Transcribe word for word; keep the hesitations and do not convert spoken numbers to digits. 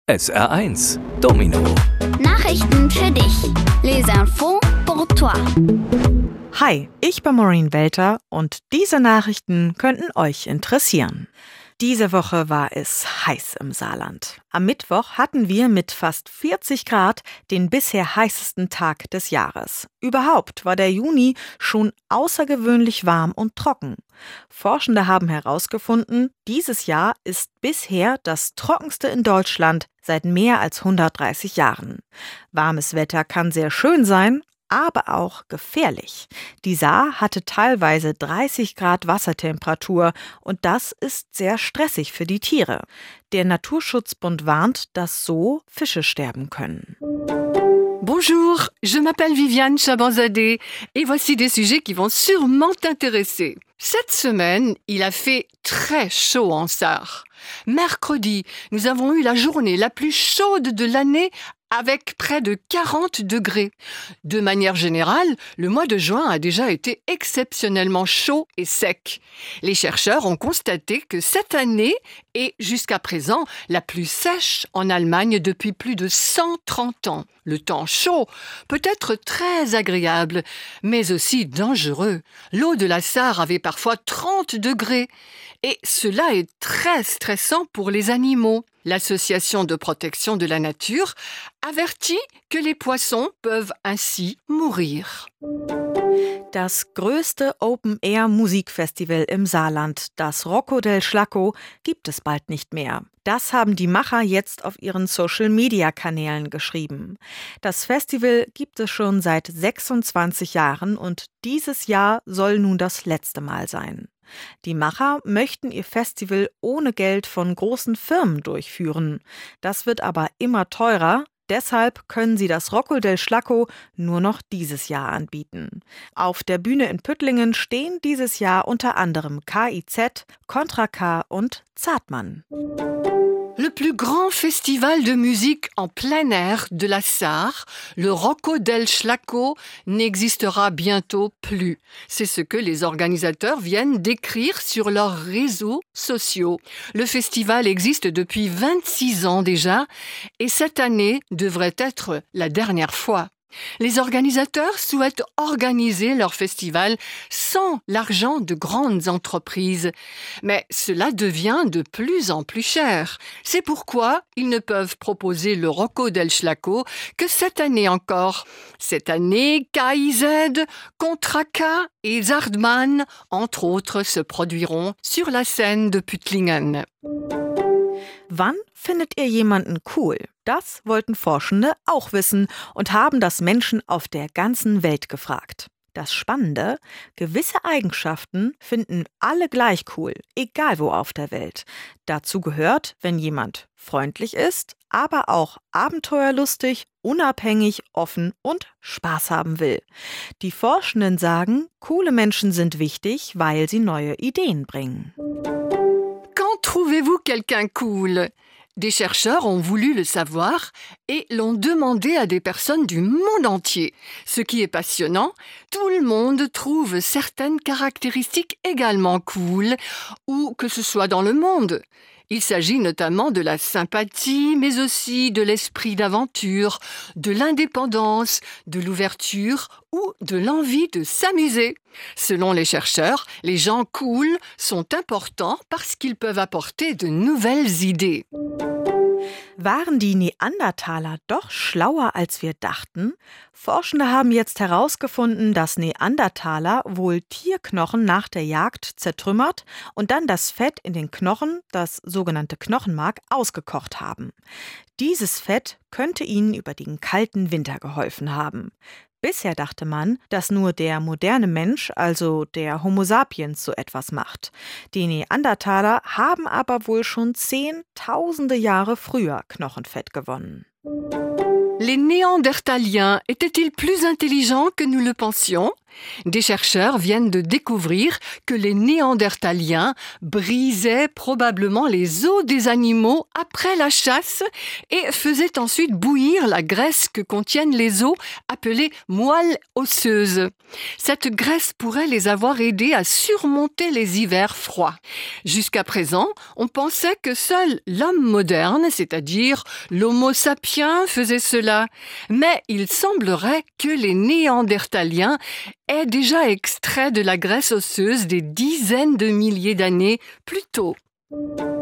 S R eins Domino. Nachrichten für dich. Les infos pour toi. Hi, ich bin Maureen Welter und diese Nachrichten könnten euch interessieren. Diese Woche war es heiß im Saarland. Am Mittwoch hatten wir mit fast vierzig Grad den bisher heißesten Tag des Jahres. Überhaupt war der Juni schon außergewöhnlich warm und trocken. Forschende haben herausgefunden, dieses Jahr ist bisher das trockenste in Deutschland seit mehr als hundertdreißig Jahren. Warmes Wetter kann sehr schön sein, aber auch gefährlich. Die Saar hatte teilweise dreißig Grad Wassertemperatur und das ist sehr stressig für die Tiere. Der Naturschutzbund warnt, dass so Fische sterben können. Bonjour, je m'appelle Viviane Chabanzadeh et voici des sujets qui vont sûrement t'intéresser. Cette semaine, il a fait très chaud en Sarre. Mercredi, nous avons eu la journée la plus chaude de l'année avec près de quarante degrés. De manière générale, le mois de juin a déjà été exceptionnellement chaud et sec. Les chercheurs ont constaté que cette année est jusqu'à présent la plus sèche en Allemagne depuis plus de cent trente ans. Le temps chaud peut être très agréable, mais aussi dangereux. L'eau de la Sarre avait parfois trente degrés et cela est très stressant pour les animaux. L'Association de protection de la nature avertit que les poissons peuvent ainsi mourir. Das größte Open-Air-Musikfestival im Saarland, das Rocco del Schlacco, gibt es bald nicht mehr. Das haben die Macher jetzt auf ihren Social-Media-Kanälen geschrieben. Das Festival gibt es schon seit sechsundzwanzig Jahren und dieses Jahr soll nun das letzte Mal sein. Die Macher möchten ihr Festival ohne Geld von großen Firmen durchführen. Das wird aber immer teurer. Deshalb können sie das Rocco del Schlacco nur noch dieses Jahr anbieten. Auf der Bühne in Püttlingen stehen dieses Jahr unter anderem K I Z, Contra K und Zartmann. Le plus grand festival de musique en plein air de la Sarre, le Rocco del Schlacco, n'existera bientôt plus. C'est ce que les organisateurs viennent d'écrire sur leurs réseaux sociaux. Le festival existe depuis vingt-six ans déjà et cette année devrait être la dernière fois. Les organisateurs souhaitent organiser leur festival sans l'argent de grandes entreprises. Mais cela devient de plus en plus cher. C'est pourquoi ils ne peuvent proposer le Rocco del Schlacco que cette année encore. Cette année, K I Z, Contra K et Zartmann, entre autres, se produiront sur la scène de Püttlingen. Wann findet ihr jemanden cool? Das wollten Forschende auch wissen und haben das Menschen auf der ganzen Welt gefragt. Das Spannende, gewisse Eigenschaften finden alle gleich cool, egal wo auf der Welt. Dazu gehört, wenn jemand freundlich ist, aber auch abenteuerlustig, unabhängig, offen und Spaß haben will. Die Forschenden sagen, coole Menschen sind wichtig, weil sie neue Ideen bringen. Quand trouvez-vous quelqu'un cool? Des chercheurs ont voulu le savoir et l'ont demandé à des personnes du monde entier. Ce qui est passionnant, tout le monde trouve certaines caractéristiques également cool, où que ce soit dans le monde. Il s'agit notamment de la sympathie, mais aussi de l'esprit d'aventure, de l'indépendance, de l'ouverture ou de l'envie de s'amuser. Selon les chercheurs, les gens cool sont importants parce qu'ils peuvent apporter de nouvelles idées. Waren die Neandertaler doch schlauer, als wir dachten? Forschende haben jetzt herausgefunden, dass Neandertaler wohl Tierknochen nach der Jagd zertrümmert und dann das Fett in den Knochen, das sogenannte Knochenmark, ausgekocht haben. Dieses Fett könnte ihnen über den kalten Winter geholfen haben. Bisher dachte man, dass nur der moderne Mensch, also der Homo sapiens, so etwas macht. Die Neandertaler haben aber wohl schon zehntausende Jahre früher Knochenfett gewonnen. Les Néandertaliens étaient-ils plus intelligents que nous le pensions? Des chercheurs viennent de découvrir que les Néandertaliens brisaient probablement les os des animaux après la chasse et faisaient ensuite bouillir la graisse que contiennent les os, appelée moelle osseuse. Cette graisse pourrait les avoir aidés à surmonter les hivers froids. Jusqu'à présent, on pensait que seul l'homme moderne, c'est-à-dire l'Homo sapiens, faisait cela. Mais il semblerait que les Néandertaliens aient déjà extrait de la graisse osseuse des dizaines de milliers d'années plus tôt.